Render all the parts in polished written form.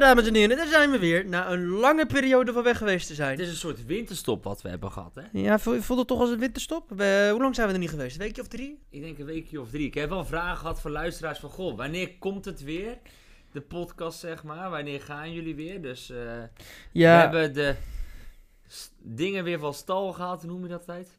dames en heren, daar zijn we weer. Na een lange periode van weg geweest te zijn. Het is een soort winterstop wat we hebben gehad, hè? Ja, voelt het toch als een winterstop? Hoe lang zijn we er niet geweest? Een weekje of 3? Ik denk een weekje of 3. Ik heb wel vragen gehad van luisteraars van... Goh, wanneer komt het weer? De podcast, zeg maar. Wanneer gaan jullie weer? Dus we hebben de dingen weer van stal gehaald. Hoe noem je dat altijd?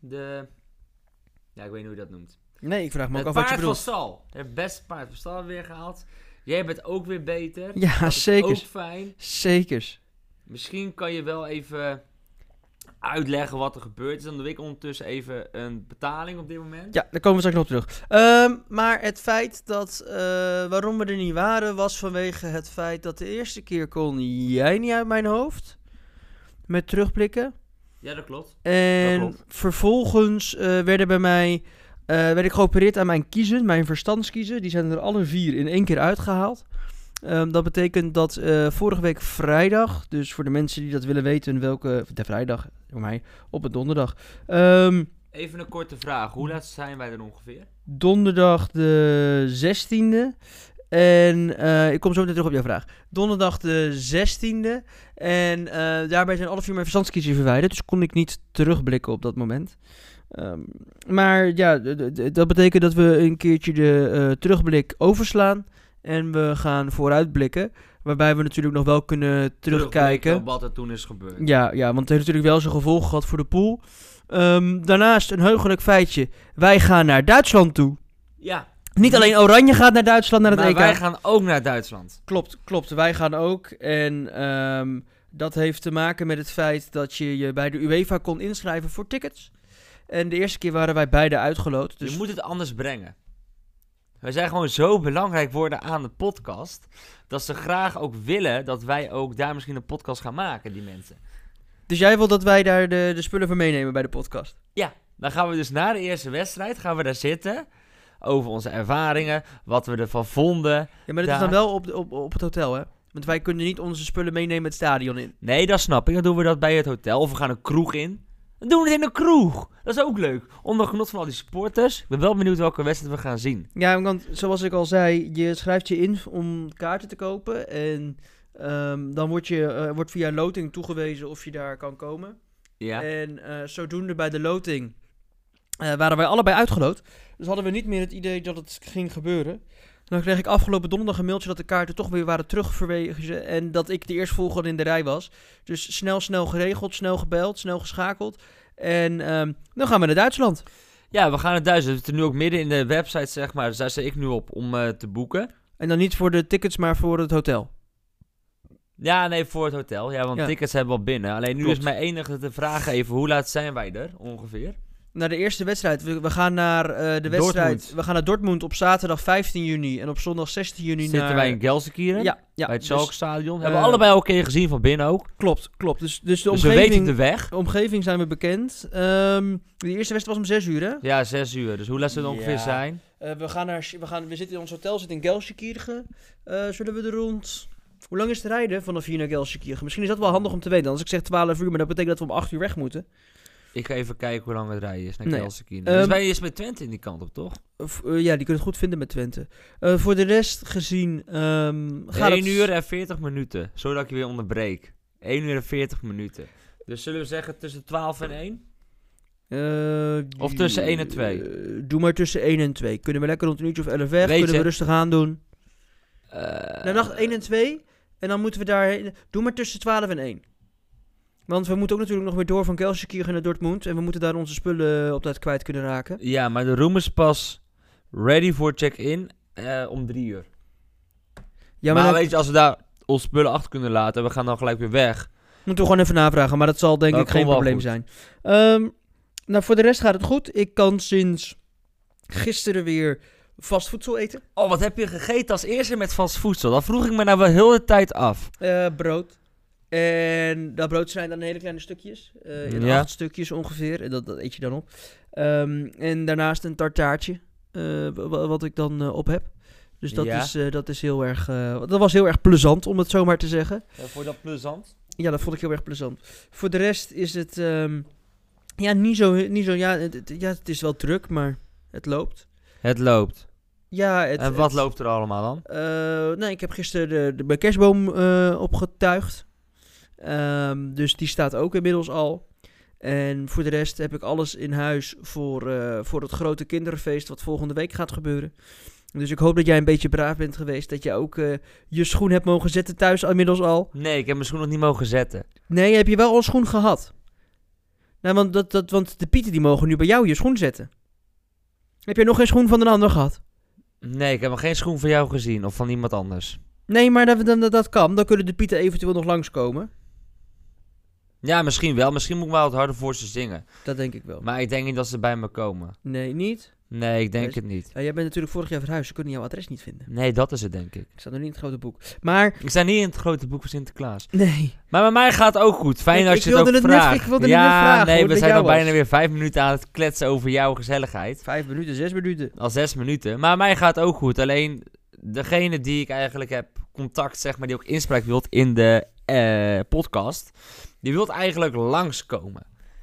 Ja, ik weet niet hoe je dat noemt. Nee, ik vraag me ook Het af wat je paard van bedoelt. stal. Het beste paard van stal weer gehaald. Jij bent ook weer beter. Ja, dat is zeker. ook fijn. Zekers. Misschien kan je wel even uitleggen wat er gebeurd is. Dan doe ik ondertussen even een betaling op dit moment. Ja, daar komen we straks nog op terug. Maar het feit dat waarom we er niet waren, was vanwege het feit dat de eerste keer kon jij niet uit mijn hoofd. Met terugblikken. Ja, dat klopt. En Dat klopt. vervolgens werd ik geopereerd aan mijn kiezen, mijn verstandskiezen. Die zijn er alle 4 in 1 keer uitgehaald. Dat betekent dat vorige week vrijdag, dus voor de mensen die dat willen weten, de vrijdag, voor mij, op een donderdag. Even een korte vraag. Hoe laat zijn wij er ongeveer? Donderdag de 16e. En ik kom zo meteen terug op jouw vraag. Donderdag de 16e. En daarbij zijn alle 4 mijn verstandskiezen verwijderd. Dus kon ik niet terugblikken op dat moment. Maar ja, dat betekent dat we een keertje de terugblik overslaan. En we gaan vooruitblikken. Waarbij we natuurlijk nog wel kunnen terugkijken. Op wat er toen is gebeurd. Ja, want het heeft natuurlijk wel zijn gevolgen gehad voor de pool. Daarnaast een heugelijk feitje. Wij gaan naar Duitsland toe. Ja. Niet alleen Oranje gaat naar Duitsland, naar het Maar EK. wij gaan ook naar Duitsland. Klopt. Wij gaan ook. En dat heeft te maken met het feit dat je je bij de UEFA kon inschrijven voor tickets. En de eerste keer waren wij beide uitgeloot. Dus Je moet het anders brengen. Wij zijn gewoon zo belangrijk worden aan de podcast, dat ze graag ook willen dat wij ook daar misschien een podcast gaan maken, die mensen. Dus jij wil dat wij daar de spullen voor meenemen bij de podcast? Ja, dan gaan we dus na de eerste wedstrijd, gaan we daar zitten, over onze ervaringen, wat we ervan vonden. Ja, maar dat is dan wel op het hotel, hè? Want wij kunnen niet onze spullen meenemen het stadion in. Nee, dat snap ik. Dan doen we dat bij het hotel, of we gaan een kroeg in. Dan doen we het in een kroeg. Dat is ook leuk. Onder genot van al die supporters. Ik ben wel benieuwd welke wedstrijd we gaan zien. Ja, want zoals ik al zei, je schrijft je in om kaarten te kopen. En dan wordt via loting toegewezen of je daar kan komen. Ja. En zodoende bij de loting waren wij allebei uitgeloot. Dus hadden we niet meer het idee dat het ging gebeuren. Dan kreeg ik afgelopen donderdag een mailtje dat de kaarten toch weer waren terugverwezen. En dat ik de eerstvolgende in de rij was. Dus snel geregeld, snel gebeld, snel geschakeld. En dan gaan we naar Duitsland. Ja, we gaan naar Duitsland. We zitten nu ook midden in de website, zeg maar. Dus daar sta ik nu op om te boeken. En dan niet voor de tickets, maar voor het hotel. Ja, nee, voor het hotel. Ja, want Ja. tickets hebben we al binnen. Alleen nu Klopt. is mijn enige te vragen even, hoe laat zijn wij er ongeveer? Naar de eerste wedstrijd. We gaan naar de wedstrijd. Dortmund. We gaan naar Dortmund op zaterdag 15 juni. En op zondag 16 juni Zitten wij in Gelsenkirchen? Ja, Bij het dus- Schalke-stadion. Hebben we allebei al een keer gezien van binnen ook. Klopt. Dus de Dus we omgeving, weten de weg. de omgeving zijn we bekend. De eerste wedstrijd was om 6 uur, hè? Ja, 6 uur. Dus hoe laat zullen het ongeveer Ja. zijn? We zitten in ons hotel, zitten in Gelsenkirchen. Zullen we er rond... Hoe lang is het rijden vanaf hier naar Gelsenkirchen? Misschien is dat wel handig om te weten. Als ik zeg 12 uur, maar dat betekent dat we om 8 uur weg moeten. Ik ga even kijken hoe lang het rijden is naar Nee. Gelsenkirchen. Dus Dus wij is met Twente in die kant op, toch? Ja, die kunnen het goed vinden met Twente. Voor de rest gezien gaat 1 het... uur en 40 minuten. Zodat ik je weer onderbreek. 1 uur en 40 minuten. Dus zullen we zeggen tussen 12 en 1? Of tussen 1 en 2? Doe maar tussen 1 en 2. Kunnen we lekker rond een uurtje of 11 weg. Weet Kunnen je- we rustig aan doen. Nou, Nacht 1 en 2. En dan moeten we daarheen. Doe maar tussen 12 en 1. Want we moeten ook natuurlijk nog weer door van Gelsenkirchen naar Dortmund. En we moeten daar onze spullen op tijd kwijt kunnen raken. Ja, maar de room is pas ready voor check-in om 3 uur. Ja, maar maar dan weet je, als we daar onze spullen achter kunnen laten en we gaan dan gelijk weer weg. moeten we gewoon even navragen. Maar dat zal denk Dat ik geen komt wel probleem goed. zijn. Nou, voor de rest gaat het goed. Ik kan sinds gisteren weer vast voedsel eten. Oh, wat heb je gegeten als eerste met vast voedsel? Dat vroeg ik me nou wel heel de tijd af. Brood. En dat brood zijn dan hele kleine stukjes. In Ja. 8 stukjes ongeveer. En dat eet je dan op. En daarnaast een tartaartje. Wat ik dan op heb. Dus dat is heel erg... dat was heel erg plezant, om het zo maar te zeggen. Voor dat plezant? Ja, dat vond ik heel erg plezant. Voor de rest is het... ja, niet zo... Ja, het is wel druk, maar het loopt. Het loopt. Ja, en wat loopt er allemaal dan? Nee, ik heb gisteren mijn kerstboom opgetuigd. Dus die staat ook inmiddels al. En voor de rest heb ik alles in huis voor het grote kinderfeest wat volgende week gaat gebeuren. Dus ik hoop dat jij een beetje braaf bent geweest. Dat je ook je schoen hebt mogen zetten thuis inmiddels al. Nee, ik heb mijn schoen nog niet mogen zetten. Nee, heb je wel al een schoen gehad? Nou, want de Pieten die mogen nu bij jou je schoen zetten. Heb jij nog geen schoen van een ander gehad? Nee, ik heb nog geen schoen van jou gezien of van iemand anders. Nee, maar dat kan. Dan kunnen de Pieten eventueel nog langskomen. Ja, misschien wel. Misschien moet ik wel wat harder voor ze zingen. Dat denk ik wel. Maar ik denk niet dat ze bij me komen. Nee, niet? Nee, ik denk het niet. Ja, jij bent natuurlijk vorig jaar verhuisd. Ze kunnen jouw adres niet vinden. Nee, dat is het denk ik. Ik sta nog niet in het grote boek. Maar... Ik sta niet in het grote boek van Sinterklaas. Nee. Maar bij mij gaat het ook goed. Fijn als je het ook vraagt. Ik wilde het net vragen. Nee, we zijn al bijna weer 5 minuten aan het kletsen over jouw gezelligheid. 5 minuten, 6 minuten. Al 6 minuten. Maar mij gaat het ook goed. Alleen degene die ik eigenlijk heb contact, zeg maar, die ook inspraak wilt in de podcast, die wilt eigenlijk langskomen.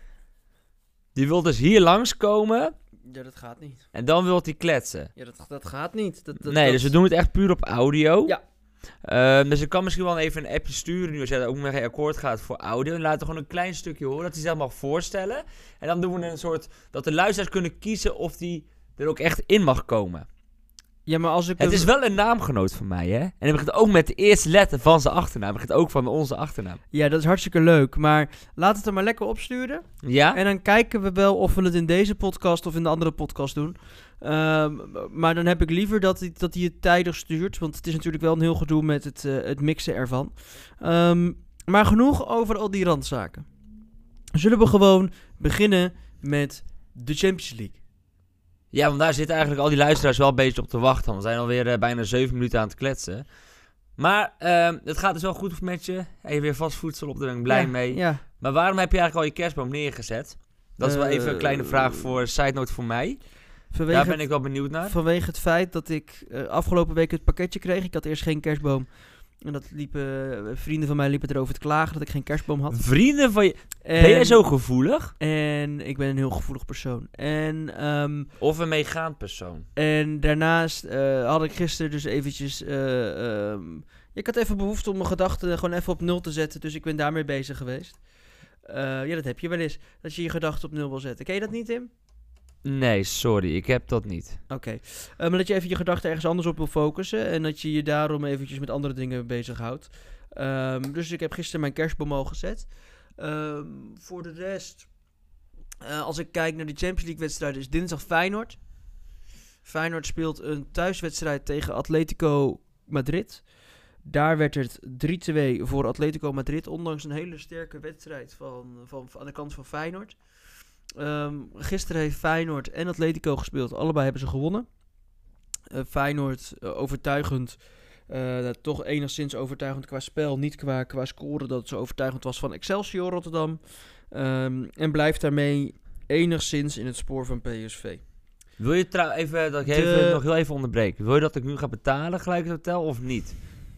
Die wil dus hier langskomen. Ja, dat gaat niet. En dan wilt hij kletsen. Ja, dat gaat niet. Dus we doen het echt puur op audio. Ja. Dus ik kan misschien wel even een appje sturen nu als jij ook met geen akkoord gaat voor audio. En laten we gewoon een klein stukje horen dat hij zich mag voorstellen. En dan doen we een soort, dat de luisteraars kunnen kiezen of die er ook echt in mag komen. Ja, maar als ik... Het is wel een naamgenoot van mij, hè? En hij begint ook met de eerste letter van zijn achternaam. Hij begint ook van onze achternaam. Ja, dat is hartstikke leuk. Maar laat het er maar lekker opsturen. Ja? En dan kijken we wel of we het in deze podcast of in de andere podcast doen. Maar dan heb ik liever dat hij het tijdig stuurt. Want het is natuurlijk wel een heel gedoe met het mixen ervan. Maar genoeg over al die randzaken. Zullen we gewoon beginnen met de Champions League? Ja, want daar zitten eigenlijk al die luisteraars wel een beetje op te wachten. We zijn alweer bijna 7 minuten aan het kletsen. Maar het gaat dus wel goed met je. En je weer vast voedsel op, daar ben ik blij mee. Ja. Maar waarom heb je eigenlijk al je kerstboom neergezet? Dat is wel even een kleine vraag voor side note voor mij. Daar ben ik wel benieuwd naar. Vanwege het feit dat ik afgelopen week het pakketje kreeg. Ik had eerst geen kerstboom. En dat vrienden van mij liepen erover te klagen dat ik geen kerstboom had. Vrienden van je? Ben jij zo gevoelig? En ik ben een heel gevoelig persoon. Of een meegaand persoon. En daarnaast had ik gisteren dus eventjes... ik had even behoefte om mijn gedachten gewoon even op 0 te zetten. Dus ik ben daarmee bezig geweest. Ja, dat heb je wel eens. Dat je je gedachten op 0 wil zetten. Ken je dat niet, Tim? Nee, sorry. Ik heb dat niet. Oké. Maar dat je even je gedachten ergens anders op wil focussen. En dat je je daarom eventjes met andere dingen bezighoudt. Dus ik heb gisteren mijn kerstboom al gezet. Voor de rest... als ik kijk naar de Champions League wedstrijden, is dinsdag Feyenoord. Feyenoord speelt een thuiswedstrijd tegen Atletico Madrid. Daar werd het 3-2 voor Atletico Madrid. Ondanks een hele sterke wedstrijd aan de kant van Feyenoord. Gisteren heeft Feyenoord en Atletico gespeeld. Allebei hebben ze gewonnen. Feyenoord overtuigend. Toch enigszins overtuigend qua spel. Niet qua scoren dat het zo overtuigend was van Excelsior Rotterdam. En blijft daarmee enigszins in het spoor van PSV. Wil je even dat ik nog heel even onderbreek? Wil je dat ik nu ga betalen gelijk het hotel of niet?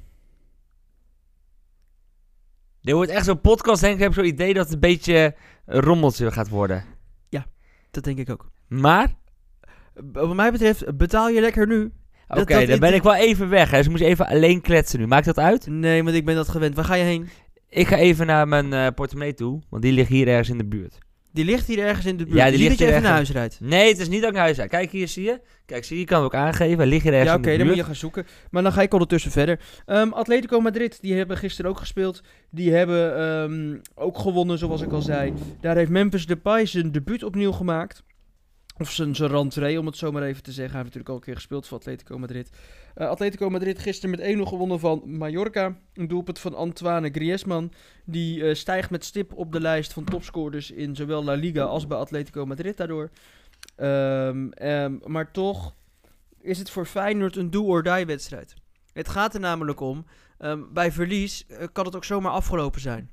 Dit wordt echt zo'n podcast, denk ik. Ik heb zo'n idee dat het een beetje een rommeltje gaat worden. Ja, dat denk ik ook. Maar? Wat mij betreft, betaal je lekker nu. Oké, dan ben ik wel even weg. Hè. Dus moet je even alleen kletsen nu. Maakt dat uit? Nee, want ik ben dat gewend. Waar ga je heen? Ik ga even naar mijn portemonnee toe. Want die ligt hier ergens in de buurt. Die ligt hier ergens in de buurt? Ja, die ligt dat je even naar huis rijdt? Nee, het is niet dat ik naar huis rijd. Kijk, hier zie je. Kijk, zie je, kan het ook aangeven. Hij ligt hier ergens in de buurt. Dan moet je gaan zoeken. Maar dan ga ik ondertussen verder. Atletico Madrid, die hebben gisteren ook gespeeld. Die hebben ook gewonnen, zoals ik al zei. Daar heeft Memphis Depay zijn debuut opnieuw gemaakt. Of zijn rentree, om het zo maar even te zeggen. Hij heeft natuurlijk al een keer gespeeld voor Atletico Madrid. Atletico Madrid gisteren met 1-0 gewonnen van Mallorca. Een doelpunt van Antoine Griezmann. Die stijgt met stip op de lijst van topscorers in zowel La Liga als bij Atletico Madrid daardoor. Maar toch is het voor Feyenoord een do-or-die wedstrijd. Het gaat er namelijk om, bij verlies kan het ook zomaar afgelopen zijn.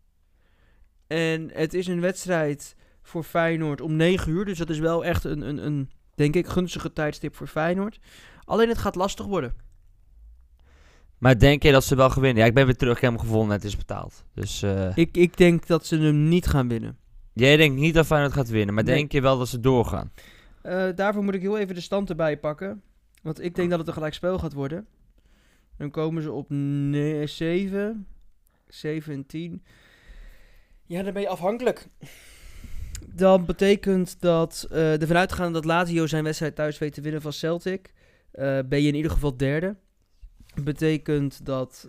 En het is een wedstrijd voor Feyenoord om 9 uur. Dus dat is wel echt een denk ik, gunstige tijdstip voor Feyenoord. Alleen het gaat lastig worden. Maar denk je dat ze wel gewinnen? Ja, ik ben weer terug, ik heb hem gevonden, het is betaald. Dus, ik denk dat ze hem niet gaan winnen. Jij denkt niet dat Feyenoord gaat winnen, maar denk je wel dat ze doorgaan? Daarvoor moet ik heel even de stand erbij pakken. Want ik denk dat het een gelijkspel gaat worden. Dan komen ze op 7 en 10. Ja, dan ben je afhankelijk. Dat betekent dat ervan uitgaande dat Lazio zijn wedstrijd thuis weet te winnen van Celtic, ben je in ieder geval derde. Betekent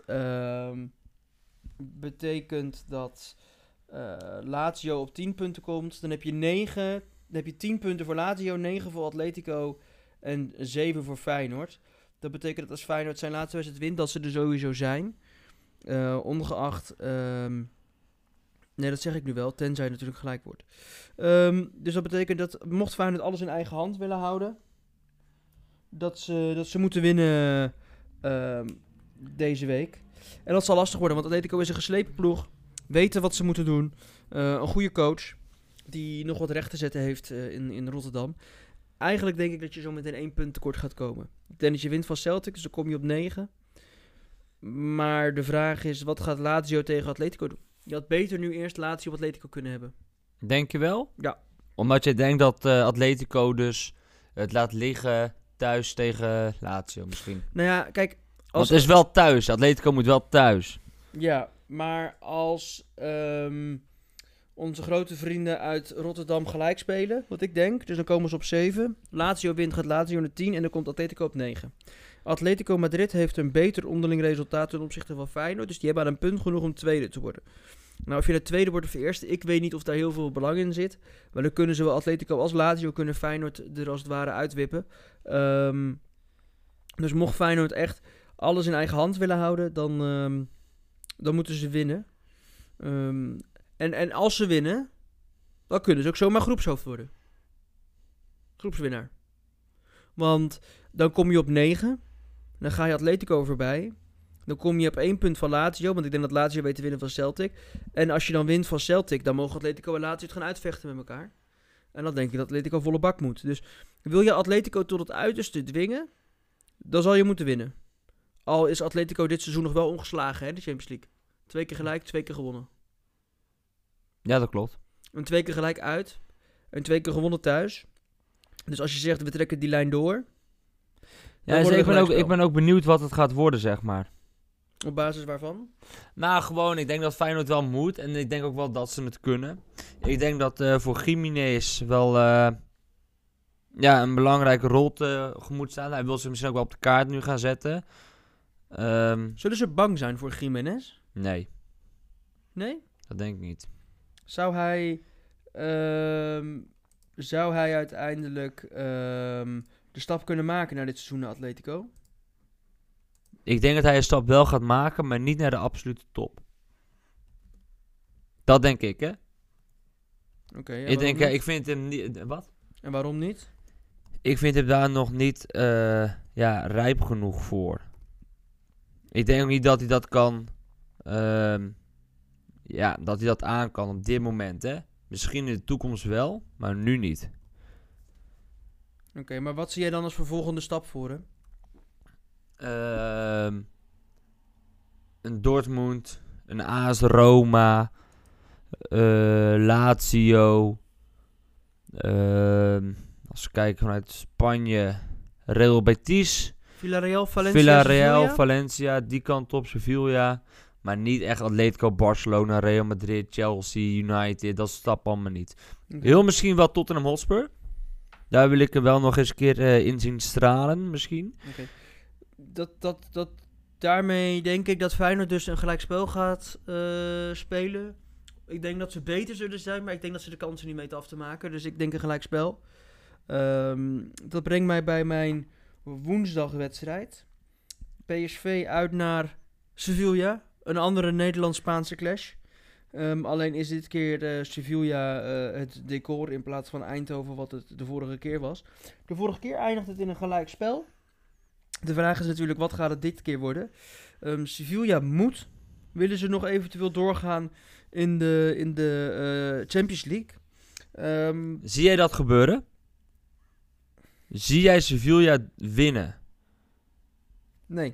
dat Lazio op 10 punten komt. Dan heb je 10 punten voor Lazio, 9 voor Atletico en 7 voor Feyenoord. Dat betekent dat als Feyenoord zijn laatste wedstrijd wint, dat ze er sowieso zijn. Ongeacht... nee, dat zeg ik nu wel, tenzij het natuurlijk gelijk wordt. Dus dat betekent dat, mocht Feyenoord alles in eigen hand willen houden, dat ze moeten winnen deze week. En dat zal lastig worden, want Atletico is een geslepen ploeg. Weten wat ze moeten doen. Een goede coach, die nog wat recht te zetten heeft in Rotterdam. Eigenlijk denk ik dat je zo meteen 1 punt tekort gaat komen. Ik denk dat je wint van Celtic, dus dan kom je op 9. Maar de vraag is, wat gaat Lazio tegen Atletico doen? Je had beter nu eerst Lazio op Atletico kunnen hebben. Denk je wel? Ja. Omdat je denkt dat Atletico dus het laat liggen thuis tegen Lazio misschien. Nou ja, kijk... Want het is wel thuis. Atletico moet wel thuis. Ja, maar als onze grote vrienden uit Rotterdam gelijk spelen, wat ik denk, dus dan komen ze op 7. Lazio wint, gaat Lazio naar 10 en dan komt Atletico op 9. Atletico Madrid heeft een beter onderling resultaat ten opzichte van Feyenoord, dus die hebben aan een punt genoeg om tweede te worden. Nou, of je de tweede wordt of de eerste, ik weet niet of daar heel veel belang in zit. Maar dan kunnen zowel Atletico als Lazio kunnen Feyenoord er als het ware uitwippen. Dus mocht Feyenoord echt alles in eigen hand willen houden, dan moeten ze winnen. En als ze winnen, dan kunnen ze ook zomaar groepshoofd worden. Groepswinnaar. Want dan kom je op 9. Dan ga je Atletico voorbij. Dan kom je op 1 punt van Lazio. Want ik denk dat Lazio weet te winnen van Celtic. En als je dan wint van Celtic, dan mogen Atletico en Lazio het gaan uitvechten met elkaar. En dan denk ik dat Atletico volle bak moet. Dus wil je Atletico tot het uiterste dwingen, dan zal je moeten winnen. Al is Atletico dit seizoen nog wel ongeslagen, hè, de Champions League. 2 keer gelijk, 2 keer gewonnen. Ja, dat klopt. En 2 keer gelijk uit. En 2 keer gewonnen thuis. Dus als je zegt, we trekken die lijn door. Ja, dus ik ben ook benieuwd wat het gaat worden, zeg maar. Op basis waarvan? Nou, gewoon, ik denk dat Feyenoord wel moet. En ik denk ook wel dat ze het kunnen. Ik denk dat voor Gimenez wel een belangrijke rol tegemoet staan. Hij wil ze misschien ook wel op de kaart nu gaan zetten. Zullen ze bang zijn voor Gimenez? Nee. Nee? Dat denk ik niet. Zou hij uiteindelijk de stap kunnen maken naar dit seizoen naar Atletico? Ik denk dat hij een stap wel gaat maken, maar niet naar de absolute top. Dat denk ik, hè? Oké. Ik vind hem niet... Wat? En waarom niet? Ik vind hem daar nog niet rijp genoeg voor. Ik denk ook niet dat hij dat kan... dat hij dat aan kan op dit moment, hè? Misschien in de toekomst wel, maar nu niet. Oké, maar wat zie jij dan als vervolgende stap voor hem? Een Dortmund, een AS Roma, Lazio. Als we kijken vanuit Spanje, Real Betis. Villarreal, Valencia, die kant op, Sevilla. Maar niet echt Atletico, Barcelona, Real Madrid, Chelsea, United. Dat stap allemaal niet. Okay. Heel misschien wel Tottenham Hotspur. Daar wil ik er wel nog eens een keer in zien stralen, misschien. Okay. Daarmee denk ik dat Feyenoord dus een gelijkspel gaat spelen. Ik denk dat ze beter zullen zijn, maar ik denk dat ze de kansen niet mee af te maken. Dus ik denk een gelijkspel. Dat brengt mij bij mijn woensdagwedstrijd. PSV uit naar Sevilla. Een andere Nederlands-Spaanse clash. Alleen is dit keer Sevilla het decor in plaats van Eindhoven wat het de vorige keer was. De vorige keer eindigde het in een gelijkspel. De vraag is natuurlijk, wat gaat het dit keer worden? Sevilla moet. Willen ze nog eventueel doorgaan in de Champions League? Zie jij dat gebeuren? Zie jij Sevilla winnen? Nee.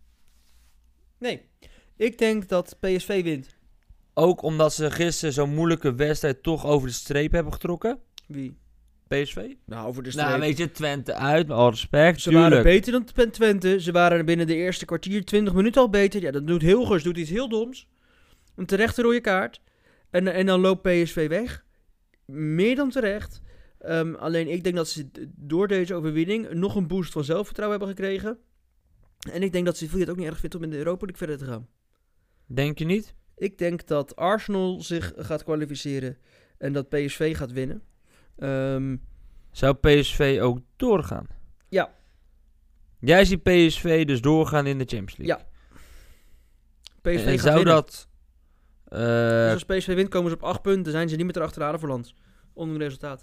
Ik denk dat PSV wint. Ook omdat ze gisteren zo'n moeilijke wedstrijd toch over de streep hebben getrokken? Wie? PSV? Nou, over de streep. Nou, weet je, Twente uit, met al respect, Ze tuurlijk. waren beter dan Twente. Ze waren binnen de eerste kwartier, 20 minuten al beter. Ja, dat doet Hilgers, doet iets heel doms. Een terechte rode kaart. En dan loopt PSV weg. Meer dan terecht. Alleen ik denk dat ze door deze overwinning nog een boost van zelfvertrouwen hebben gekregen. En ik denk dat Sevilla het ook niet erg vindt om in de Europa League verder te gaan. Denk je niet? Ik denk dat Arsenal zich gaat kwalificeren en dat PSV gaat winnen. Zou PSV ook doorgaan? Ja. Jij ziet PSV dus doorgaan in de Champions League? Ja. PSV en gaat zou winnen. dat... Dus als PSV wint, komen ze op 8 punten. Zijn ze niet meer te achterhalen voor Lans. Onder resultaat.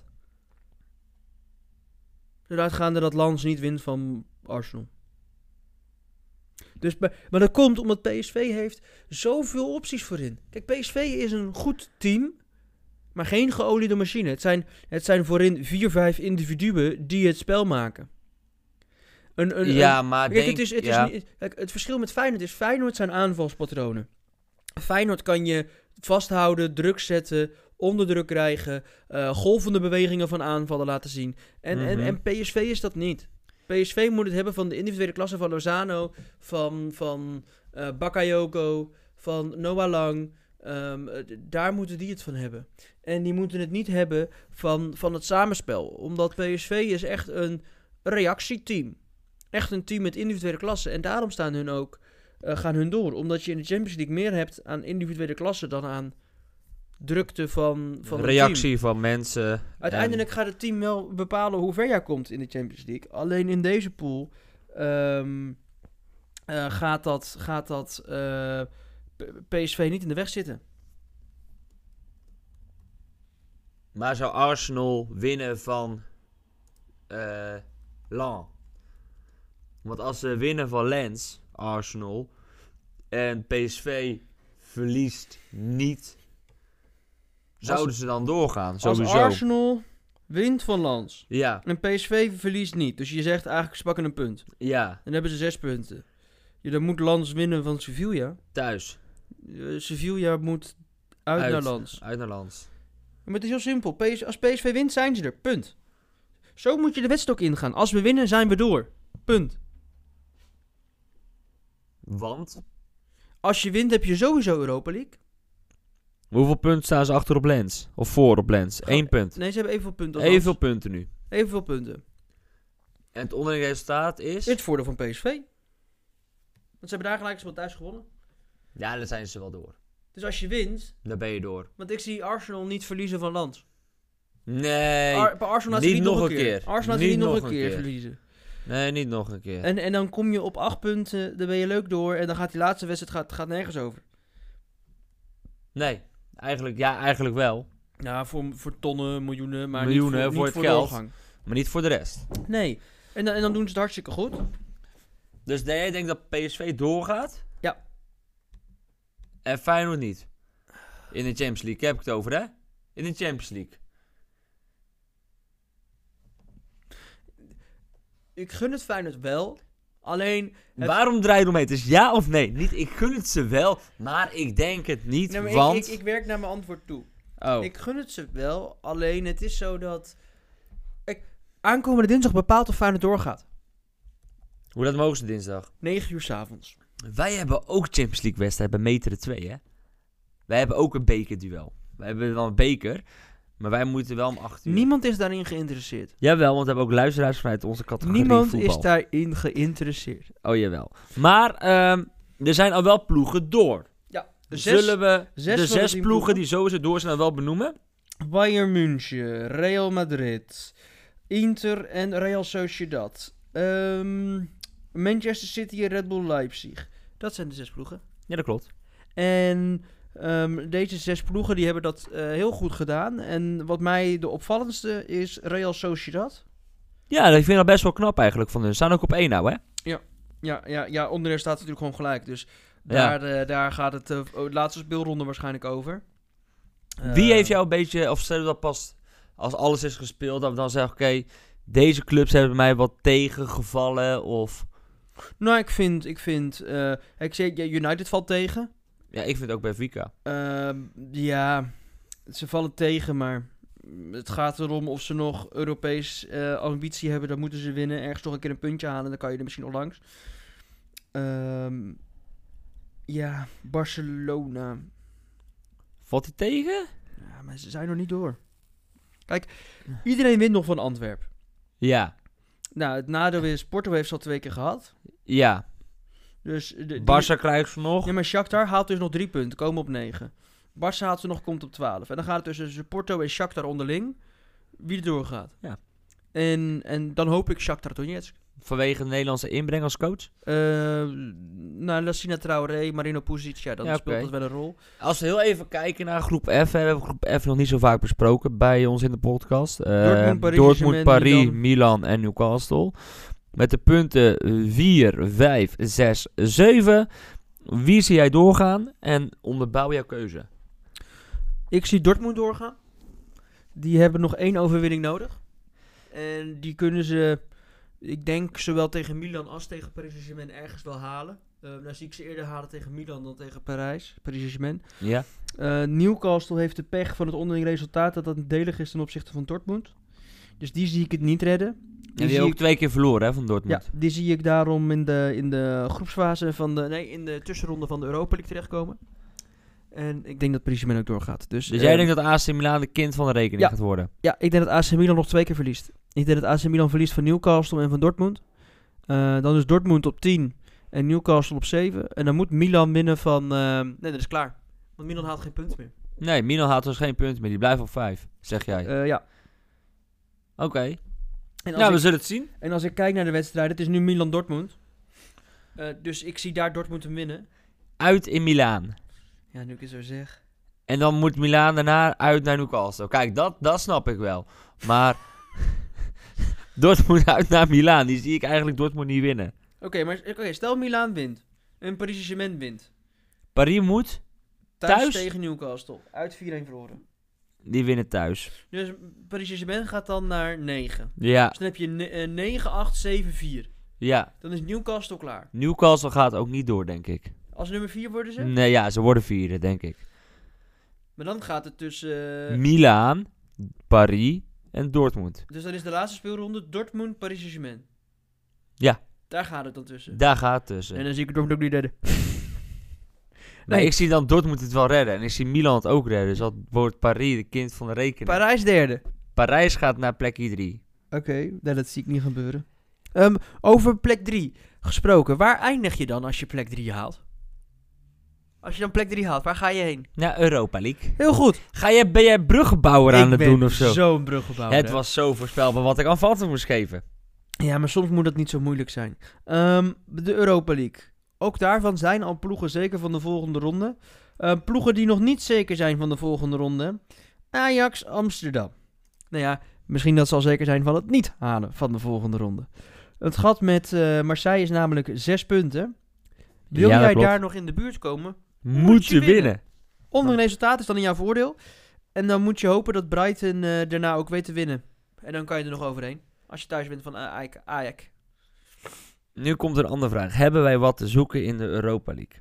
Eruit gaande dat Lans niet wint van Arsenal. Dus, maar dat komt omdat PSV heeft zoveel opties voorin. Kijk, PSV is een goed team, maar geen geoliede machine. Het zijn voorin 4-5 individuen die het spel maken. Maar kijk, het verschil met Feyenoord is, Feyenoord zijn aanvalspatronen. Feyenoord kan je vasthouden, druk zetten, onder druk krijgen, golvende bewegingen van aanvallen laten zien. En PSV is dat niet. PSV moet het hebben van de individuele klasse van Lozano, van Bakayoko, van Noah Lang. Daar moeten die het van hebben. En die moeten het niet hebben van het samenspel. Omdat PSV is echt een reactieteam. Echt een team met individuele klasse. En daarom gaan hun door. Omdat je in de Champions League meer hebt aan individuele klasse dan aan drukte van reactie team. Van mensen. Uiteindelijk gaat het team wel bepalen hoe ver jij komt in de Champions League. Alleen in deze pool gaat dat PSV niet in de weg zitten. Maar zou Arsenal winnen van Lens? Want als ze winnen van Lens, Arsenal, en PSV verliest niet, zouden ze dan doorgaan? Sowieso. Als Arsenal wint van Lens en PSV verliest niet, dus je zegt eigenlijk ze pakken een punt. Ja. Dan hebben ze 6 punten. Dan moet Lens winnen van Sevilla. Thuis. Sevilla moet uit naar Lens. Uit naar Lens. Maar het is heel simpel. Als PSV wint, zijn ze er. Punt. Zo moet je de wedstrijd ook ingaan. Als we winnen, zijn we door. Punt. Want? Als je wint, heb je sowieso Europa League. Hoeveel punten staan ze achter op Lens? Of voor op Lens? 1 punt. Nee, ze hebben evenveel punten. Evenveel punten nu. Evenveel punten. En het onderlinge resultaat is? Het voordeel van PSV. Want ze hebben daar gelijk eens thuis gewonnen. Ja, dan zijn ze wel door. Dus als je wint... Dan ben je door. Want ik zie Arsenal niet verliezen van Lens. Nee. Arsenal niet nog een keer. Arsenal niet nog een keer verliezen. Nee, niet nog een keer. En dan kom je op 8 punten, dan ben je leuk door. En dan gaat die laatste wedstrijd gaat nergens over. Nee, eigenlijk wel. Ja, voor tonnen, miljoenen, maar miljoenen, niet voor het voor geld. doorgang. Maar niet voor de rest. Nee. En dan doen ze het hartstikke goed. Dus jij denkt dat PSV doorgaat? Ja. En Feyenoord niet? In de Champions League, heb ik het over, hè? In de Champions League. Ik gun het Feyenoord wel. Alleen... Waarom draai je omheen? Dus ja of nee? Niet, ik gun het ze wel, maar ik denk het niet, nee, want... Ik werk naar mijn antwoord toe. Oh. Ik gun het ze wel, alleen het is zo dat... Aankomende dinsdag bepaalt of Feyenoord doorgaat. Hoe dat mogen ze dinsdag? 9 uur 's avonds. Wij hebben ook Champions League wedstrijd bij Meteren 2, hè? Wij hebben ook een bekerduel. Wij hebben wel een beker, maar wij moeten wel om 8 uur. Niemand is daarin geïnteresseerd. Jawel, want we hebben ook luisteraars vanuit onze categorie Niemand voetbal. is daarin geïnteresseerd. Oh, jawel. Maar er zijn al wel ploegen door. Ja. Zullen we de 6 ploegen ploegen die sowieso door zijn wel benoemen? Bayern München, Real Madrid, Inter en Real Sociedad. Manchester City en Red Bull Leipzig. Dat zijn de 6 ploegen. Ja, dat klopt. En deze 6 ploegen die hebben dat heel goed gedaan. En wat mij de opvallendste is Real Sociedad. Ja, ik vind dat best wel knap eigenlijk van hun. Ze staan ook op 1 nou, hè? Ja, onderin staat het natuurlijk gewoon gelijk. Dus daar gaat het laatste speelronde waarschijnlijk over. Wie heeft jou een beetje, of stel je dat pas als alles is gespeeld, dat we dan zeggen, oké, deze clubs hebben mij wat tegengevallen, of... Nou, ik vind ik zeg, United valt tegen. Ja, ik vind ook bij Vika. Ja, ze vallen tegen, maar het gaat erom of ze nog Europees ambitie hebben. Dan moeten ze winnen. Ergens toch een keer een puntje halen. Dan kan je er misschien nog langs. Ja, Barcelona. Valt hij tegen? Ja, maar ze zijn nog niet door. Kijk, iedereen wint nog van Antwerpen. Ja. Nou, het nadeel is, Porto heeft ze al 2 keer gehad. Ja. Dus Barça krijgt ze nog. Ja, maar Shakhtar haalt dus nog 3 punten, komen op 9. Barça haalt ze nog, komt op 12. En dan gaat het tussen Porto en Shakhtar onderling wie er doorgaat. Ja. En dan hoop ik Shakhtar Donetsk. Vanwege de Nederlandse inbreng als coach? Lassina Traoré, Marino Pusic, ja, dan speelt dat wel een rol. Als we heel even kijken naar groep F, we hebben groep F nog niet zo vaak besproken bij ons in de podcast. Dortmund, Paris, Milan en Newcastle. Met de punten 4, 5, 6, 7. Wie zie jij doorgaan en onderbouw jouw keuze? Ik zie Dortmund doorgaan. Die hebben nog 1 overwinning nodig. En die kunnen ze, ik denk, zowel tegen Milan als tegen Paris Saint-Germain ergens wel halen. Dan zie ik ze eerder halen tegen Milan dan tegen Paris Saint-Germain. Ja. Newcastle heeft de pech van het onderling resultaat dat nadelig is ten opzichte van Dortmund. Dus die zie ik het niet redden. En die hebben ook 2 keer verloren, hè, van Dortmund. Ja, die zie ik daarom in de groepsfase in de tussenronde van de Europa League terechtkomen. En ik denk dat Paris Saint-Germain ook doorgaat. Dus jij denkt dat AC Milan de kind van de rekening gaat worden? Ja, ik denk dat AC Milan nog 2 keer verliest. Ik denk dat AC Milan verliest van Newcastle en van Dortmund. Dan is Dortmund op 10 en Newcastle op 7. En dan moet Milan winnen van... nee, dat is klaar. Want Milan haalt geen punten meer. Nee, Milan haalt dus geen punten meer. Die blijft op 5, zeg jij. Ja. Oké. Nou, we zullen het zien. En als ik kijk naar de wedstrijd, het is nu Milan-Dortmund. Dus ik zie daar Dortmund hem winnen. Uit in Milaan. Ja, nu ik het zo zeg. En dan moet Milaan daarna uit naar Newcastle. Kijk, dat snap ik wel. Maar Dortmund uit naar Milaan, die zie ik eigenlijk Dortmund niet winnen. Oké, stel Milaan wint. En Paris Saint-Germain wint. Paris moet thuis tegen Newcastle. Uit 4-1 verloren. Die winnen thuis. Dus Paris Saint-Germain gaat dan naar 9. Ja. Dus dan heb je 9, 8, 7, 4. Ja. Dan is Newcastle klaar. Newcastle gaat ook niet door, denk ik. Als nummer 4 worden ze? Nee, ja, ze worden 4, denk ik. Maar dan gaat het tussen... Milaan, Paris en Dortmund. Dus dan is de laatste speelronde Dortmund, Paris Saint-Germain. Ja. Daar gaat het dan tussen. Daar gaat het tussen. En dan zie ik Dortmund ook niet redden. Nee, ik zie dan Dortmund het wel redden. En ik zie Milan het ook redden. Dus dat wordt Paris de kind van de rekening. Parijs derde. Parijs gaat naar plekje 3. Oké, dat zie ik niet gebeuren. Over plek 3 gesproken. Waar eindig je dan als je plek 3 haalt? Als je dan plek 3 haalt, waar ga je heen? Naar Europa League. Heel goed. Ben jij bruggenbouwer aan het doen of zo? Ik ben zo'n bruggenbouwer. Het was zo voorspelbaar wat ik aanvattelijk moest geven. Ja, maar soms moet het niet zo moeilijk zijn. De Europa League. Ook daarvan zijn al ploegen zeker van de volgende ronde. Ploegen die nog niet zeker zijn van de volgende ronde. Ajax, Amsterdam. Nou ja, misschien dat ze al zeker zijn van het niet halen van de volgende ronde. Het gat met Marseille is namelijk 6 punten. Wil jij klopt. daar nog in de buurt komen? Moet je winnen. Onderling resultaat is dan in jouw voordeel. En dan moet je hopen dat Brighton daarna ook weet te winnen. En dan kan je er nog overheen. Als je thuis wint van Ajax. Nu komt een andere vraag. Hebben wij wat te zoeken in de Europa League?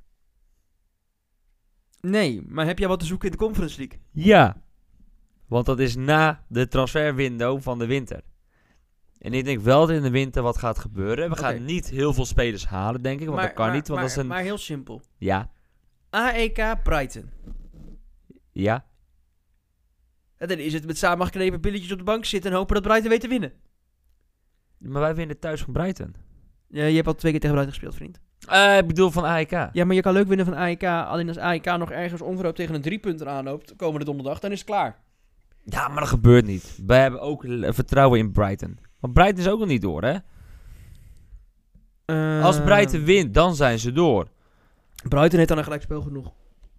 Nee, maar heb jij wat te zoeken in de Conference League? Ja. Want dat is na de transferwindow van de winter. En ik denk wel dat in de winter wat gaat gebeuren. We gaan niet heel veel spelers halen, denk ik. Want dat kan niet. Want dat is een... Maar heel simpel. Ja. AEK Brighton. Ja. En dan is het met samengeknepen billetjes op de bank zitten en hopen dat Brighton weet te winnen. Maar wij winnen thuis van Brighton. Ja, je hebt al 2 keer tegen Brighton gespeeld, vriend. Ik bedoel van AEK. Ja, maar je kan leuk winnen van AEK. Alleen als AEK nog ergens onverhoopt tegen een 3 punten aanloopt komende donderdag, dan is het klaar. Ja, maar dat gebeurt niet. Wij hebben ook vertrouwen in Brighton. Want Brighton is ook nog niet door, hè? Als Brighton wint, dan zijn ze door. Brighton heeft dan een gelijkspel genoeg.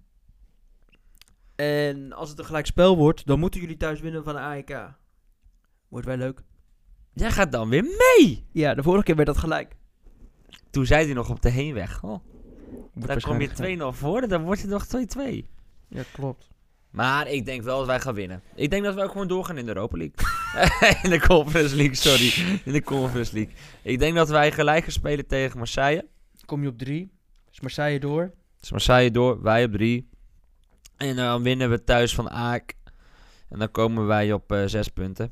En als het een gelijkspel wordt, dan moeten jullie thuis winnen van AEK. Wordt wel leuk. Jij gaat dan weer mee! Ja, de vorige keer werd dat gelijk. Toen zei hij nog op de heenweg. Oh, daar kom je 2-0 voor, dan wordt het nog 2-2. Ja, klopt. Maar ik denk wel dat wij gaan winnen. Ik denk dat wij ook gewoon doorgaan in de Europa League. In de Conference League, sorry. In de Conference League. Ik denk dat wij gelijk gaan spelen tegen Marseille. Kom je op 3. Is Marseille door? Is Marseille door, wij op 3. En dan winnen we thuis van AEK. En dan komen wij op 6 punten.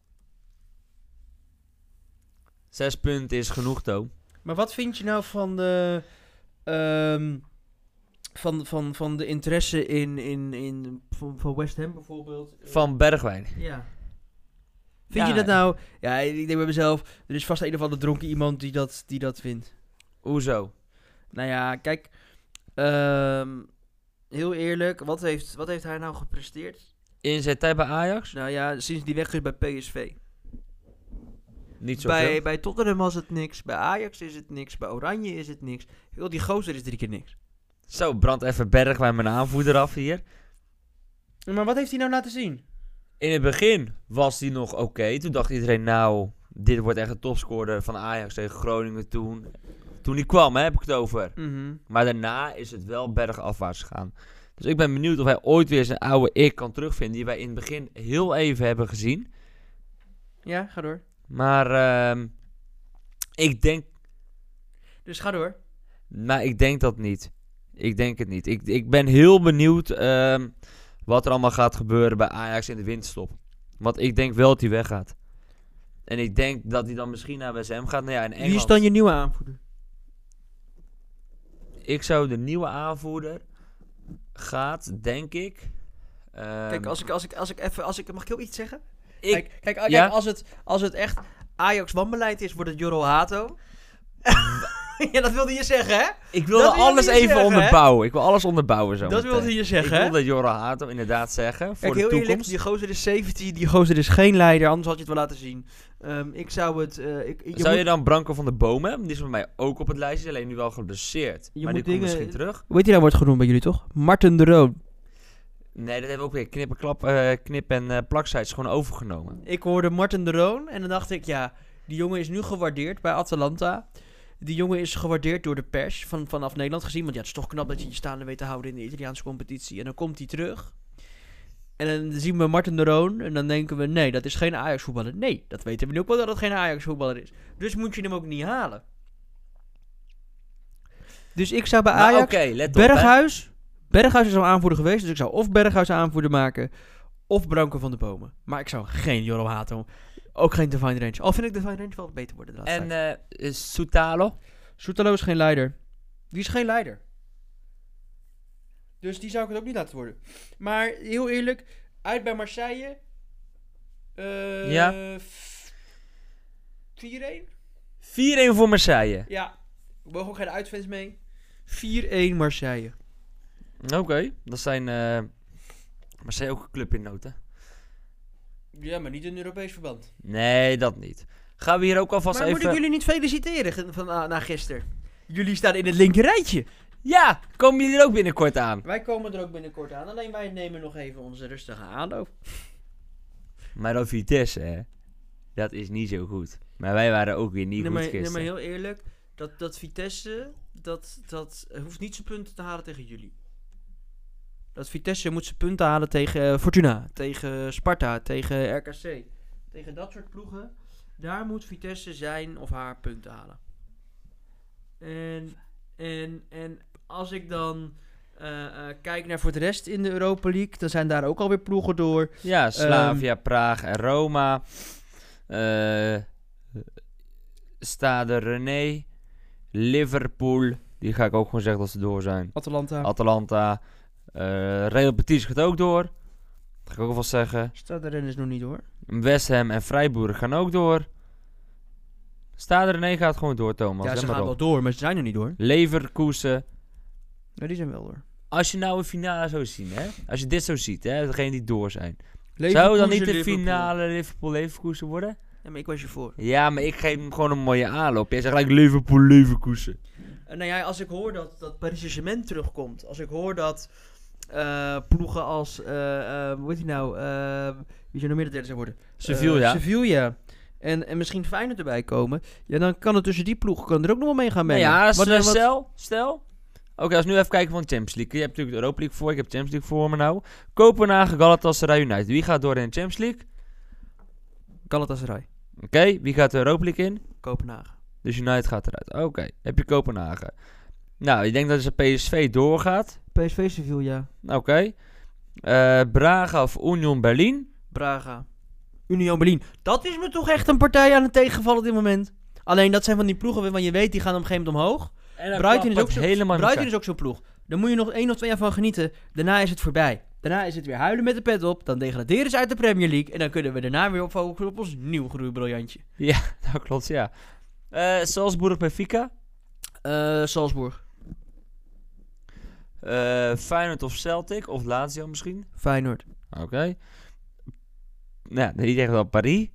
6 punten is genoeg, To. Maar wat vind je nou van de... Van de interesse van West Ham bijvoorbeeld? Van Bergwijn. Ja. Vind je dat nou... Ja, ik denk bij mezelf... Er is vast een of andere dronken iemand die dat vindt. Hoezo? Nou ja, kijk... heel eerlijk, wat heeft hij nou gepresteerd? In zijn tijd bij Ajax? Nou ja, sinds die weg is bij PSV. Niet zoveel. Bij Tottenham was het niks. Bij Ajax is het niks. Bij Oranje is het niks. Heel die gozer is 3 keer niks. Zo, brand even Bergwijn mijn aanvoerder af hier. Maar wat heeft hij nou laten zien? In het begin was hij nog oké. Toen dacht iedereen, nou, dit wordt echt een topscorer van Ajax tegen Groningen toen. Toen hij kwam, heb ik het over. Mm-hmm. Maar daarna is het wel bergafwaarts gegaan. Dus ik ben benieuwd of hij ooit weer zijn oude ik kan terugvinden. Die wij in het begin heel even hebben gezien. Ja, ga door. Maar ik denk... Dus ga door. Maar ik denk dat niet. Ik denk het niet. Ik ben heel benieuwd wat er allemaal gaat gebeuren bij Ajax in de winterstop. Want ik denk wel dat hij weggaat. En ik denk dat hij dan misschien naar West Ham gaat. Nou ja, in Engeland. Wie is dan je nieuwe aanvoerder? Ik zou de nieuwe aanvoerder gaat, denk ik... Kijk, als ik mag ik heel iets zeggen? Kijk, ja? als het echt Ajax wanbeleid is, wordt het Joro Hato. Ja, dat wilde je zeggen, hè? Ik wilde alles even zeggen, onderbouwen. Hè? Ik wil alles onderbouwen zo. Dat wilde je zeggen, hè? Ik wilde Joro Hato inderdaad zeggen, voor Kijk, de heel toekomst. Eerlijk, die gozer is 17, die gozer is geen leider, anders had je het wel laten zien. Ik zou het... je dan Branko van der Bomen? Die is bij mij ook op het lijstje, alleen nu wel geblesseerd. Maar die komt misschien terug. Hoe heet die nou wordt genoemd bij jullie, toch? Marten de Roon. Nee, dat hebben we ook weer knip- en plaksites gewoon overgenomen. Ik hoorde Marten de Roon en dan dacht ik, ja, die jongen is nu gewaardeerd bij Atalanta. Die jongen is gewaardeerd door de pers vanaf Nederland gezien. Want ja, het is toch knap dat je je staande weet te houden in de Italiaanse competitie. En dan komt hij terug. En dan zien we Marten de Roon. En dan denken we, nee, dat is geen Ajax-voetballer. Nee, dat weten we nu ook wel dat het geen Ajax-voetballer is. Dus moet je hem ook niet halen. Dus ik zou bij Ajax... let op, Berghuis... Berghuis is al aanvoerder geweest. Dus ik zou of Berghuis aanvoerder maken... of Branko van der Bomen. Maar ik zou geen Joro Hato... Ook geen Divine Range. Al vind ik Divine Range wel beter worden de laatste tijd. En Soutalo? Soutalo is geen leider. Die is geen leider. Dus die zou ik het ook niet laten worden. Maar heel eerlijk, uit bij Marseille. Ja. 4-1? 4-1 voor Marseille. Ja. We mogen ook geen uitfans mee. 4-1 Marseille. Oké. Dat zijn Marseille ook een club in nood, hè? Ja, maar niet in Europees verband. Nee, dat niet. Gaan we hier ook alvast maar even... moet ik jullie niet feliciteren na gisteren? Jullie staan in het linker rijtje. Ja, komen jullie er ook binnenkort aan? Wij komen er ook binnenkort aan. Alleen wij nemen nog even onze rustige aanloop. Maar dat Vitesse, hè? Dat is niet zo goed. Maar wij waren ook weer niet goed gisteren. Nee, maar heel eerlijk. Dat Vitesse, dat hoeft niet zijn punten te halen tegen jullie. Dat Vitesse moet zijn punten halen tegen Fortuna, tegen Sparta, tegen RKC. Tegen dat soort ploegen. Daar moet Vitesse zijn of haar punten halen. En als ik dan kijk naar voor de rest in de Europa League, dan zijn daar ook alweer ploegen door. Ja, Slavia, Praag en Roma. Stade Rennais. Liverpool. Die ga ik ook gewoon zeggen dat ze door zijn. Atalanta. Real Betis gaat ook door. Dat ga ik ook alvast zeggen. Stade Rennais is nog niet door. West Ham en Freiburg gaan ook door. Stade Rennais gaat gewoon door, Thomas. Ja, ze gaan wel door, maar ze zijn er niet door. Leverkusen. Ja, die zijn wel door. Als je nou een finale zou zien, hè. Als je dit zo ziet, hè. Degene die door zijn. Zou dan niet de finale Liverpool-Leverkusen worden? Ja, maar ik was je voor. Ja, maar ik geef hem gewoon een mooie aanloop. Jij zegt gelijk Liverpool-Leverkusen. Nou ja, als ik hoor dat Paris Saint-Germain terugkomt. Als ik hoor dat ploegen als... hoe heet die nou? Wie zou nog meer de derde zijn worden? Sevilla. En misschien Feyenoord erbij komen. Ja, dan kan het tussen die ploegen er ook nog wel mee gaan mengen. Ja, stel. Oké, als we nu even kijken van de Champions League. Je hebt natuurlijk de Europa League voor. Ik heb de Champions League voor me nou. Kopenhagen, Galatasaray, United. Wie gaat door in de Champions League? Galatasaray. Oké, wie gaat de Europa League in? Kopenhagen. Dus United gaat eruit. Oké, heb je Kopenhagen. Nou, ik denk dat de PSV doorgaat. PSV Sevilla. Oké. Braga of Union Berlin? Praga. Union Berlin. Dat is me toch echt een partij aan het tegenvallen op dit moment. Alleen dat zijn van die ploegen waarvan je weet, die gaan op een gegeven moment omhoog. Brighton is ook zo'n ploeg. Daar moet je nog 1 of 2 jaar van genieten. Daarna is het voorbij. Daarna is het weer huilen met de pet op. Dan degraderen ze uit de Premier League. En dan kunnen we daarna weer opfocussen op ons nieuw groeibriljantje. Ja, dat klopt, ja. Salzburg Benfica. Salzburg. Feyenoord of Celtic. Of Lazio misschien. Feyenoord. Oké. Nou, die tegen wel Paris.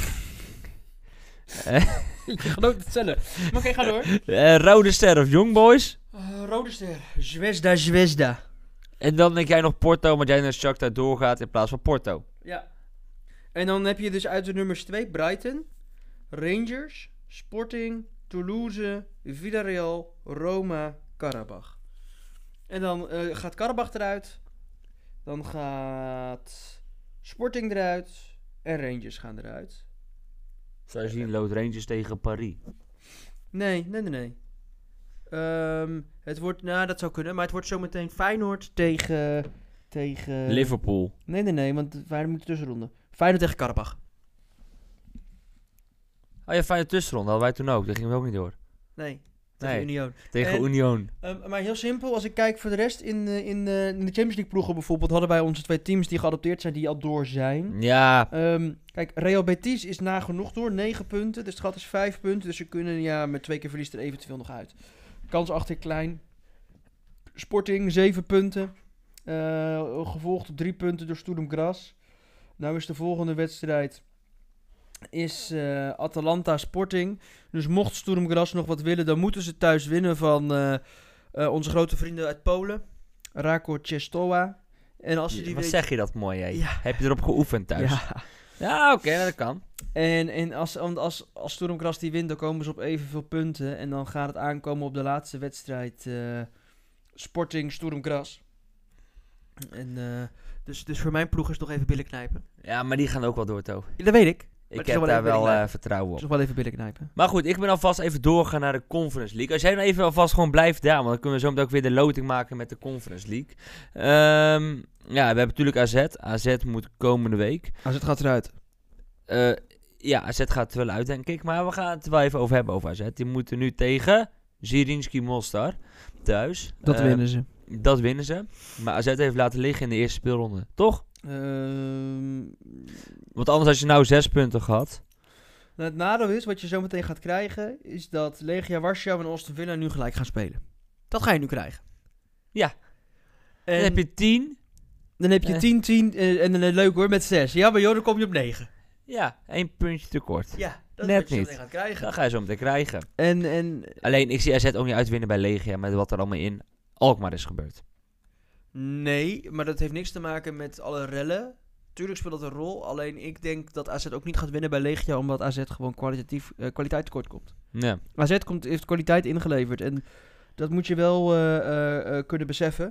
Je gaat nooit hetzelfde. Maar oké, ga door. Rode Ster of Young Boys. Rode Ster. Zvezda. En dan denk jij nog Porto, want jij naar Shakhtar doorgaat in plaats van Porto. Ja. En dan heb je dus uit de nummers 2 Brighton, Rangers, Sporting, Toulouse, Villarreal, Roma, Karabach. En dan gaat Karabach eruit. Dan gaat Sporting eruit. En Rangers gaan eruit. Zou je zien, loopt Rangers tegen Paris? Nee. Het wordt, dat zou kunnen, maar het wordt zometeen Feyenoord tegen... Liverpool. Nee, want Feyenoord moet de tussenronde. Feyenoord tegen Karabach. Oh ja, Feyenoord tussenronde hadden wij toen ook. Dat gingen we ook niet door. Nee, tegen Union. Tegen Union. Maar heel simpel, als ik kijk voor de rest in de Champions League ploegen bijvoorbeeld, hadden wij onze 2 teams die geadopteerd zijn, die al door zijn. Ja. Kijk, Real Betis is nagenoeg door, 9 punten. Dus het gat is 5 punten, dus ze kunnen met 2 keer verlies er eventueel nog uit. Kans achter klein. Sporting, 7 punten. Gevolgd op 3 punten door Sturm Graz. Nou is de volgende wedstrijd is Atalanta Sporting. Dus mocht Sturm Graz nog wat willen, dan moeten ze thuis winnen van onze grote vrienden uit Polen. Rako Czestowa. En als je Wat zeg je dat mooi, hè? Ja. Heb je erop geoefend thuis? Ja, oké, dat kan. En als Sturm Graz die wint, dan komen ze op evenveel punten. En dan gaat het aankomen op de laatste wedstrijd Sporting Sturm Graz. En dus voor mijn ploeg is het nog even billen knijpen. Ja, maar die gaan ook wel door, To. Ja, dat weet ik. Ik heb daar wel vertrouwen op. Dus nog wel even billen knijpen. Maar goed, ik ben alvast even doorgaan naar de Conference League. Als jij nou even alvast gewoon blijft daar, want dan kunnen we zo meteen ook weer de loting maken met de Conference League. We hebben natuurlijk AZ. AZ moet komende week. AZ gaat eruit. AZ gaat er wel uit, denk ik. Maar we gaan het wel even over hebben over AZ. Die moeten nu tegen Zrinjski Mostar thuis. Dat winnen ze. Dat winnen ze. Maar AZ heeft laten liggen in de eerste speelronde. Toch? Want anders had je nou 6 punten gehad. Nou, het nadeel is, wat je zo meteen gaat krijgen, is dat Legia Warschau en Aston Villa nu gelijk gaan spelen. Dat ga je nu krijgen. Ja. En dan heb je 10. Dan heb je 10 en dan leuk hoor, met 6. Ja, maar joh, dan kom je op 9. Ja, 1 puntje tekort. Ja, dat net is wat je niet. zo meteen gaat krijgen. Dat ga je zo meteen krijgen. En alleen, ik zie AZ ook niet uitwinnen bij Legia met wat er allemaal in Alkmaar is gebeurd. Nee, maar dat heeft niks te maken met alle rellen. Tuurlijk speelt dat een rol. Alleen ik denk dat AZ ook niet gaat winnen bij Legia, omdat AZ gewoon kwaliteit tekort komt. Ja. AZ heeft kwaliteit ingeleverd en dat moet je wel kunnen beseffen.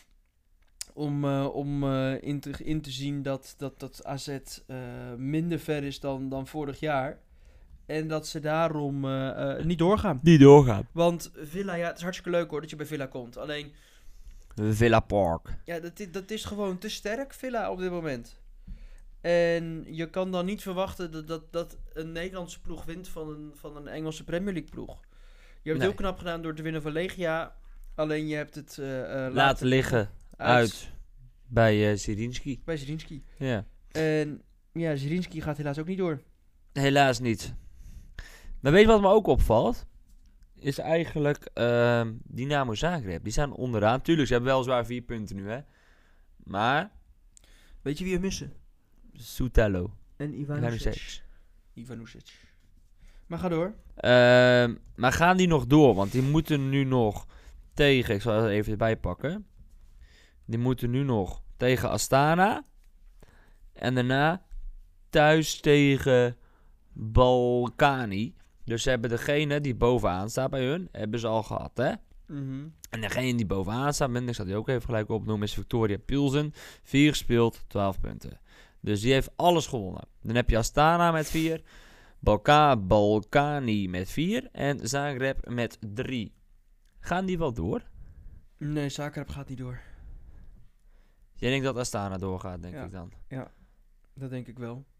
Om in te zien dat AZ minder ver is dan vorig jaar. En dat ze daarom niet doorgaan. Niet doorgaan. Want Villa, het is hartstikke leuk hoor dat je bij Villa komt. Alleen Villa Park. Ja, dat is gewoon te sterk, Villa, op dit moment. En je kan dan niet verwachten dat een Nederlandse ploeg wint van een Engelse Premier League ploeg. Je hebt het heel knap gedaan door te winnen van Legia. Alleen je hebt het laten liggen uit bij Zrinjski. Bij Zrinjski. Ja. En ja, Zrinjski gaat helaas ook niet door. Helaas niet. Maar weet je wat me ook opvalt? Is eigenlijk Dynamo Zagreb. Die staan onderaan. Tuurlijk, ze hebben weliswaar 4 punten nu, hè. Maar weet je wie er missen? Soutalo. En Ivanovic. Maar ga door. Maar gaan die nog door? Want die moeten nu nog tegen... Ik zal het even erbij pakken. Die moeten nu nog tegen Astana. En daarna thuis tegen Balkani. Dus ze hebben degene die bovenaan staat bij hun, hebben ze al gehad, hè? Mm-hmm. En degene die bovenaan staat, ik zal die ook even gelijk opnoemen, is Victoria Pilsen. 4 gespeeld, 12 punten. Dus die heeft alles gewonnen. Dan heb je Astana met 4, Balkani met 4 en Zagreb met 3. Gaan die wel door? Nee, Zagreb gaat niet door. Jij denkt dat Astana doorgaat, denk ik dan? Ja. Dat denk ik wel.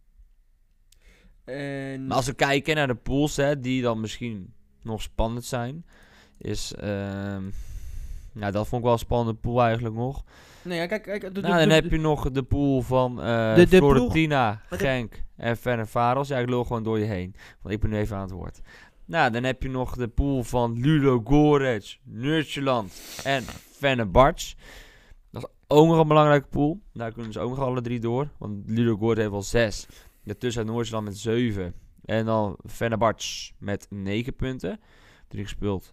Maar als we kijken naar de pools, hè, die dan misschien nog spannend zijn, is... dat vond ik wel een spannende pool eigenlijk nog. Nee, ja, kijk. Dan heb je nog de pool van Florentina, Genk en Ferencváros. Ja, ik lul gewoon door je heen, want ik ben nu even aan het woord. Nou, dan heb je nog de pool van Ludogorets, Noord-Ierland en Fenerbahce. Dat is ook nog een belangrijke pool. Daar kunnen ze ook nog alle 3 door. Want Ludogorets heeft al 6. Daartussen uit Noord-Ierland met 7. En dan Fenerbahce met 9 punten. 4 gespeeld,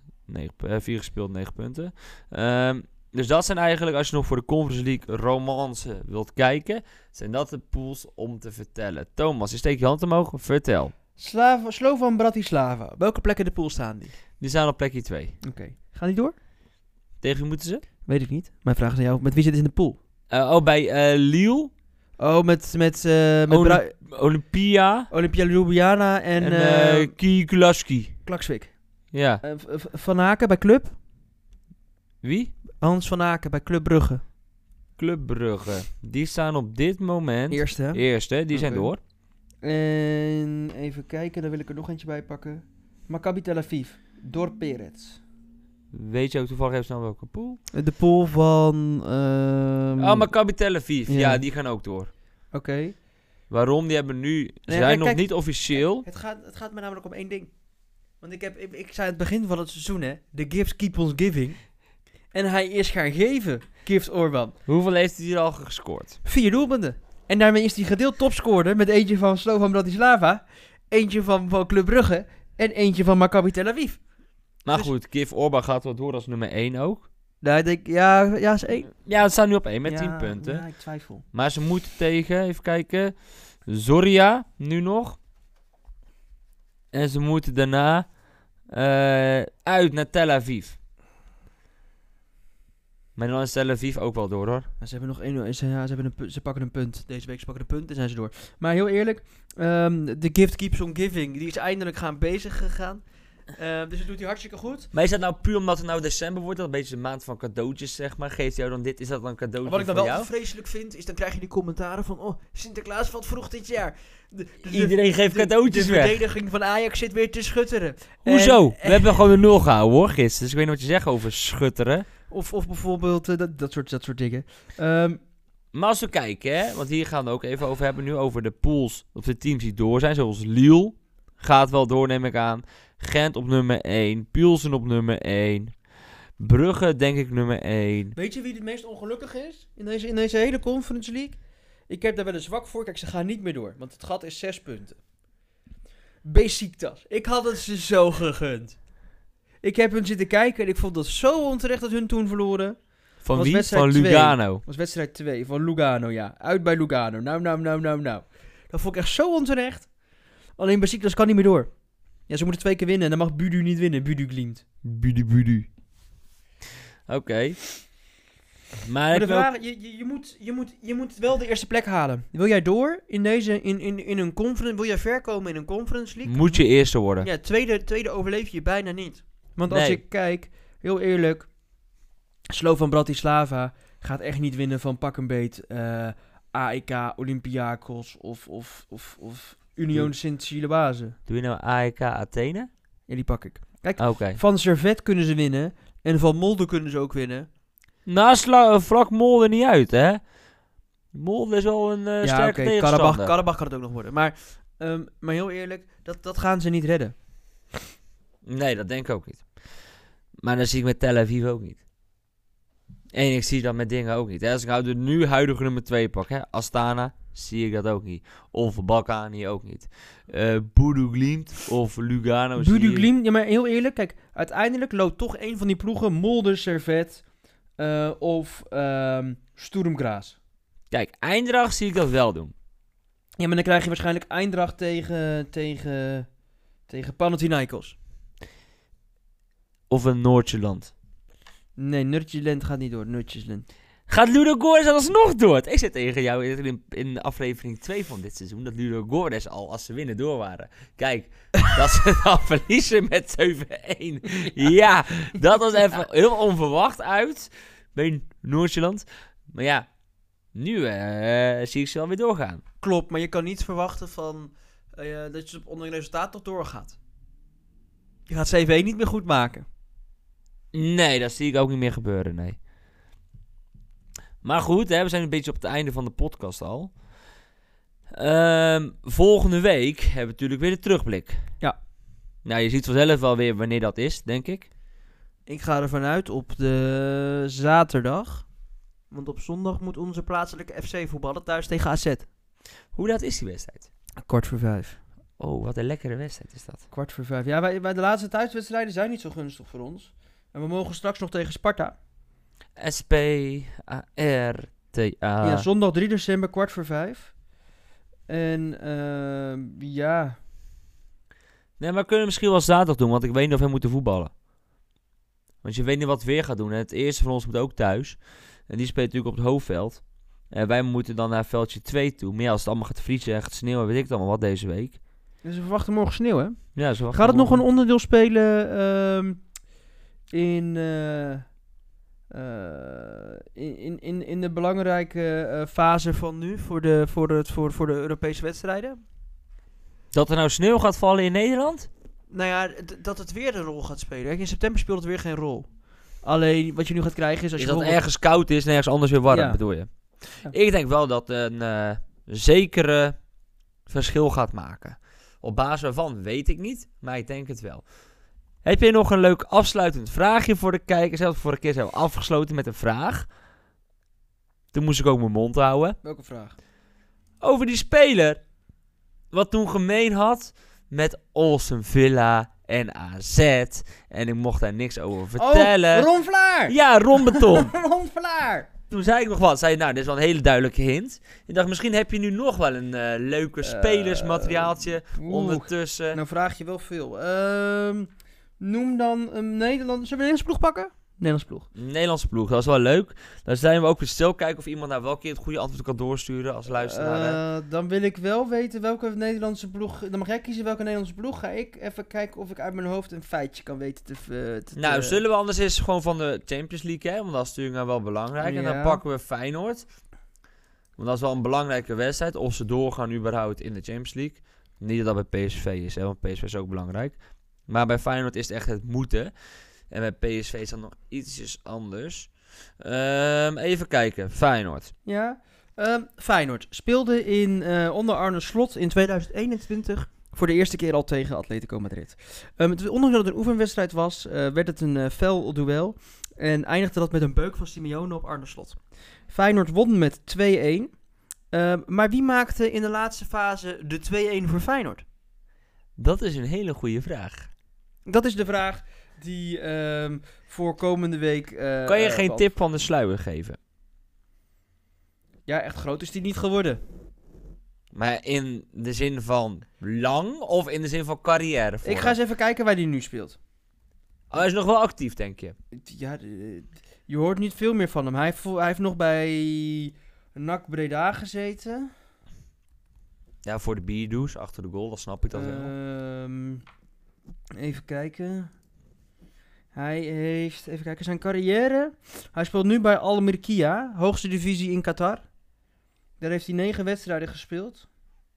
9 punten. Dus dat zijn eigenlijk, als je nog voor de Conference League romance wilt kijken, zijn dat de pools om te vertellen. Thomas, je steekt je hand omhoog. Vertel. Slovan Bratislava. Welke plekken in de pool staan die? Die staan op plekje 2. Oké. Gaan die door? Tegen wie moeten ze? Weet ik niet. Mijn vraag is aan jou. Met wie zitten ze in de pool? Bij Lille. Oh, met Olympia. Olympia Ljubljana en Kulaski. Klaksvik. Ja. Van Aken bij Club. Wie? Hans van Aken bij Club Brugge. Club Brugge. Die staan op dit moment... Eerste. Die zijn door. En even kijken, daar wil ik er nog eentje bij pakken. Maccabi Tel Aviv. Door Peretz. Weet je ook toevallig even snel welke pool? De pool van... Maccabi Tel Aviv. Ja, die gaan ook door. Oké. Waarom? Die hebben nu... zijn nog niet officieel. Kijk, het gaat me namelijk om één ding. Want ik zei het begin van het seizoen, hè. The gifts keep on giving. En hij is gaan geven, Gift Orban. Hoeveel heeft hij hier al gescoord? 4 doelpunten. En daarmee is hij gedeeld topscorer met eentje van Slovan Bratislava, eentje van Club Brugge en eentje van Maccabi Tel Aviv. Maar dus, goed, Gift Orban gaat wel door als nummer 1 ook. Nou, ik denk, ja, is 1. Ja, het staat nu op 1 met 10 punten. Ja, ik twijfel. Maar ze moeten tegen, even kijken, Zorya nu nog. En ze moeten daarna uit naar Tel Aviv. Maar dan is Tel Aviv ook wel door, hoor. Ja, ze hebben ze pakken een punt. Deze week ze pakken een punt en zijn ze door. Maar heel eerlijk, de gift keeps on giving. Die is eindelijk bezig gegaan. Dus dat doet hij hartstikke goed. Maar is dat nou puur omdat het nou december wordt? Dat een beetje de maand van cadeautjes, zeg maar. Geeft jou dan dit? Is dat dan een cadeautje voor jou? Wat ik dan wel vreselijk vind, is dan krijg je die commentaren van... Oh, Sinterklaas valt vroeg dit jaar. Iedereen geeft cadeautjes weg. De verdediging van Ajax zit weer te schutteren. Hoezo? We hebben gewoon een 0 gehouden, hoor, gisteren. Dus ik weet niet wat je zegt over schutteren. Of bijvoorbeeld dat soort dingen. Maar als we kijken, hè, want hier gaan we ook even over hebben nu, over de pools of de teams die door zijn. Zoals Lille gaat wel door, neem ik aan. Gent op nummer 1. Pilsen op nummer 1. Brugge denk ik nummer 1. Weet je wie het meest ongelukkig is in deze hele Conference League? Ik heb daar wel een zwak voor. Kijk, ze gaan niet meer door, want het gat is 6 punten. Besiktas. Ik had het ze zo gegund. Ik heb hun zitten kijken en ik vond dat zo onterecht dat hun toen verloren. Van wie? Van Lugano. Dat was wedstrijd 2 van Lugano, ja. Uit bij Lugano. Nou. Dat vond ik echt zo onterecht. Alleen Besiktas kan niet meer door. Ja, ze moeten 2 keer winnen en dan mag Budu niet winnen. Budu Glimt. Budu. Oké. Maar de vraag, je moet wel de eerste plek halen. Wil jij door in een conference? Wil jij ver komen in een Conference League? Moet je eerste worden. Ja, tweede overleef je bijna niet. Want als ik kijk, heel eerlijk, Slovan Bratislava gaat echt niet winnen van pak een beet AEK, Olympiakos of Union Sint-Gilloise. Doe je nou AEK Athene? Ja, die pak ik. Kijk, van Servet kunnen ze winnen en van Molde kunnen ze ook winnen. Nou, vlak Molde niet uit, hè? Molde is wel een sterke tegenstander. Karabach kan het ook nog worden. Maar heel eerlijk, dat gaan ze niet redden. Nee, dat denk ik ook niet. Maar dat zie ik met Tel Aviv ook niet. En ik zie dat met dingen ook niet. Hè? Als ik nou de nu huidige nummer 2 pak, hè? Astana, zie ik dat ook niet. Of Balkani ook niet. Budu Glimt of Lugano. Budu Glimt, ja, maar heel eerlijk, kijk, uiteindelijk loopt toch een van die ploegen, Molde, Servet of Sturm Graz. Kijk, Eindracht zie ik dat wel doen. Ja, maar dan krijg je waarschijnlijk Eindracht tegen Panathinaikos. Of een Noord-Ierland. Nee, Noord-Ierland gaat niet door. Noord-Ierland. Gaat Ludogorets alsnog door? Ik zei tegen jou in aflevering 2 van dit seizoen dat Ludogorets al, als ze winnen, door waren. Kijk, dat ze dan verliezen met 7-1. Ja, dat was even heel onverwacht uit bij Noord-Ierland. Maar ja, Nu zie ik ze wel weer doorgaan. Klopt, maar je kan niet verwachten dat je op onderling resultaat nog doorgaat. Je gaat CV niet meer goed maken. Nee, dat zie ik ook niet meer gebeuren, nee. Maar goed, we zijn een beetje op het einde van de podcast al. Volgende week hebben we natuurlijk weer de terugblik. Ja. Nou, je ziet vanzelf wel weer wanneer dat is, denk ik. Ik ga ervan uit op de zaterdag. Want op zondag moet onze plaatselijke FC voetballen thuis tegen AZ. Hoe laat is die wedstrijd? 4:45. Oh, wat een lekkere wedstrijd is dat. 4:45. Ja, wij de laatste thuiswedstrijden zijn niet zo gunstig voor ons. En we mogen straks nog tegen Sparta. S-P-A-R-T-A. Ja, zondag 3 december, 4:45. En ja. Nee, maar we kunnen misschien wel zaterdag doen, want ik weet niet of we moeten voetballen. Want je weet niet wat het weer gaat doen. En het eerste van ons moet ook thuis. En die speelt natuurlijk op het hoofdveld. En wij moeten dan naar veldje 2 toe. Maar ja, als het allemaal gaat vriezen en gaat sneeuwen, weet ik het allemaal wat deze week. Dus we verwachten morgen sneeuw, hè? Ja, zo gaat het nog een onderdeel spelen in de belangrijke fase van nu voor de Europese wedstrijden? Dat er nou sneeuw gaat vallen in Nederland? Nou ja, dat het weer een rol gaat spelen. In september speelt het weer geen rol. Alleen wat je nu gaat krijgen is als je dat ergens koud is en ergens anders weer warm, bedoel je? Ja. Ik denk wel dat een zekere verschil gaat maken. Op basis waarvan weet ik niet, maar ik denk het wel. Heb je nog een leuk afsluitend vraagje voor de kijkers? Zelfs vorige keer zijn we afgesloten met een vraag. Toen moest ik ook mijn mond houden. Welke vraag? Over die speler. Wat toen gemeen had met Aston Villa en AZ. En ik mocht daar niks over vertellen. Oh, Ron Vlaar! Ja, Ron Beton. Ron Vlaar! Toen zei ik nog wat. Zei nou, dit is wel een hele duidelijke hint. Ik dacht, misschien heb je nu nog wel een leuke spelersmateriaaltje ondertussen. Nou vraag je wel veel. Noem dan een Nederlander. Zullen we een Nederlandse ploeg pakken? Nederlandse ploeg, dat is wel leuk. Dan zijn we ook weer stil kijken of iemand nou wel een keer het goede antwoord kan doorsturen als luisteraar. Dan wil ik wel weten welke Nederlandse ploeg. Dan mag jij kiezen welke Nederlandse ploeg. Ga ik even kijken of ik uit mijn hoofd een feitje kan weten Nou, zullen we anders eens gewoon van de Champions League, hè? Want dat is natuurlijk nou wel belangrijk. Ja. En dan pakken we Feyenoord. Want dat is wel een belangrijke wedstrijd. Of ze doorgaan überhaupt in de Champions League. Niet dat dat bij PSV is, hè? Want PSV is ook belangrijk. Maar bij Feyenoord is het echt het moeten. En bij PSV is dat nog ietsjes anders. Even kijken. Feyenoord. Ja. Feyenoord speelde onder Arne Slot in 2021 voor de eerste keer al tegen Atletico Madrid. Ondanks dat het een oefenwedstrijd was, werd het een fel duel. En eindigde dat met een beuk van Simeone op Arne Slot. Feyenoord won met 2-1. Maar wie maakte in de laatste fase de 2-1 voor Feyenoord? Dat is een hele goede vraag. Dat is de vraag die voor komende week... kan je geen tip van de sluier geven? Ja, echt groot is die niet geworden. Maar in de zin van lang of in de zin van carrière? Ik ga eens even kijken waar die nu speelt. Oh, hij is nog wel actief, denk je? Ja, je hoort niet veel meer van hem. Hij heeft nog bij NAC Breda gezeten. Ja, voor de bierdoes, achter de goal, dat snap ik dat wel. Even kijken. Hij heeft, even kijken, zijn carrière. Hij speelt nu bij Al Merkia, hoogste divisie in Qatar. Daar heeft hij 9 wedstrijden gespeeld.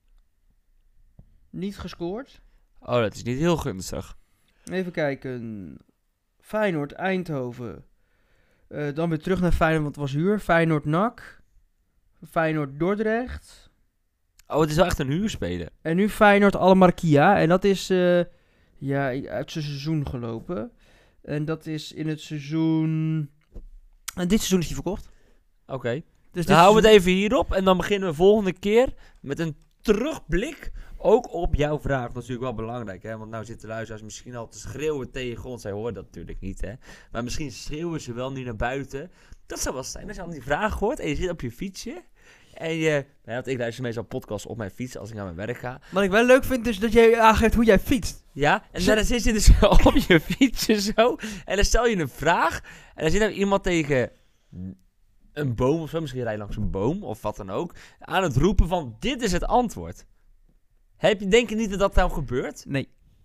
Niet gescoord. Oh, dat is niet heel gunstig. Even kijken. Feyenoord, Eindhoven. Dan weer terug naar Feyenoord, want het was huur. Feyenoord, NAC. Feyenoord, Dordrecht. Oh, het is wel echt een huurspeler. En nu Feyenoord, Al Merkia. En dat is uit zijn seizoen gelopen. En dat is in het seizoen... En dit seizoen is hij verkocht. Oké. Dus dan houden we het even hierop. En dan beginnen we volgende keer met een terugblik. Ook op jouw vraag. Dat is natuurlijk wel belangrijk. Hè? Want nou zitten luisteraars misschien al te schreeuwen tegen ons. Zij horen dat natuurlijk niet. Hè? Maar misschien schreeuwen ze wel nu naar buiten. Dat zou wel zijn. Als je al die vraag hoort. En je zit op je fietsje. En want ik luister meestal podcasts op mijn fiets als ik naar mijn werk ga. Wat ik wel leuk vind is dat jij aangeeft hoe jij fietst. Ja, en dan zit je dus op je fietsje zo. En dan stel je een vraag. En dan zit er iemand tegen een boom of zo. Misschien rij je langs een boom of wat dan ook. Aan het roepen van dit is het antwoord. Denk je niet dat dat nou gebeurt? Nee.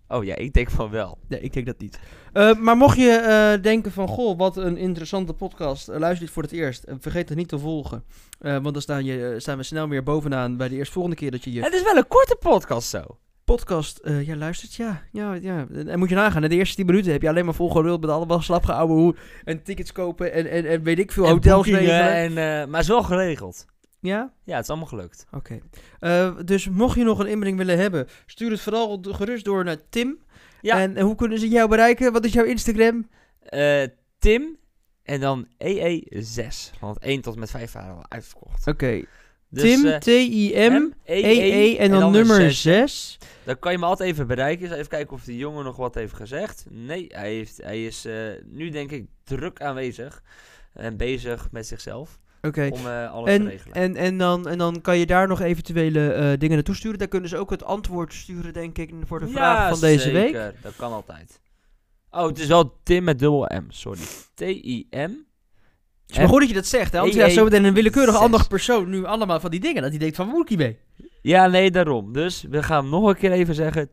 Oh ja, ik denk van wel. Nee, ik denk dat niet. Maar mocht je denken van, goh, wat een interessante podcast. Luister dit voor het eerst. Vergeet het niet te volgen. Want dan staan we snel weer bovenaan bij de eerstvolgende keer dat je je... Het is wel een korte podcast zo. Podcast, luistert, ja. En moet je nagaan, in de eerste 10 minuten heb je alleen maar volgeluld met allemaal slapgeouwe hoe en tickets kopen en weet ik veel, En hotels boekingen regelen. maar het is wel geregeld. Ja? Ja, het is allemaal gelukt. Oké. Dus mocht je nog een inbreng willen hebben, stuur het vooral gerust door naar Tim. Ja. En hoe kunnen ze jou bereiken? Wat is jouw Instagram? Tim en dan EE6. Want 1 tot en met 5 waren al uitverkocht. Oké. Dus, Tim, Tim, EE en dan nummer 6. Dan kan je me altijd even bereiken. Even kijken of die jongen nog wat heeft gezegd. Nee, hij is nu denk ik druk aanwezig. En bezig met zichzelf. Oké. Om alles te regelen. En dan kan je daar nog eventuele dingen naartoe sturen. Daar kunnen ze ook het antwoord sturen, denk ik, voor de vraag van deze week. Ja, zeker. Dat kan altijd. Oh, het is wel Tim met dubbel M, sorry. T-I-M. Het is maar goed dat je dat zegt, hè? Anders ja, zo meteen een willekeurig andere persoon nu allemaal van die dingen. Dat die denkt van, waar moet ik hiermee? Ja, nee, daarom. Dus we gaan hem nog een keer even zeggen.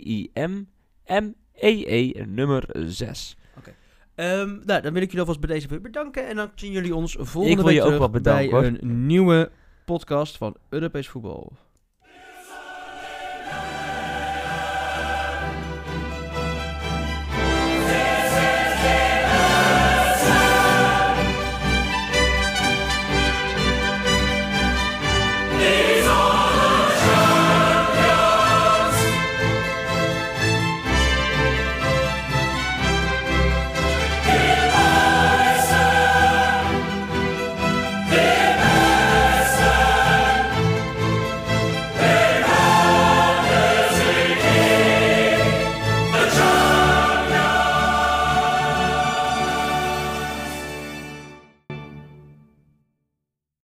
T-I-M-M-E-E nummer 6. Oké. Dan wil ik jullie alvast bij deze bedanken. En dan zien jullie ons volgende week terug ook wel bedanken, bij een nieuwe podcast van Europees Voetbal.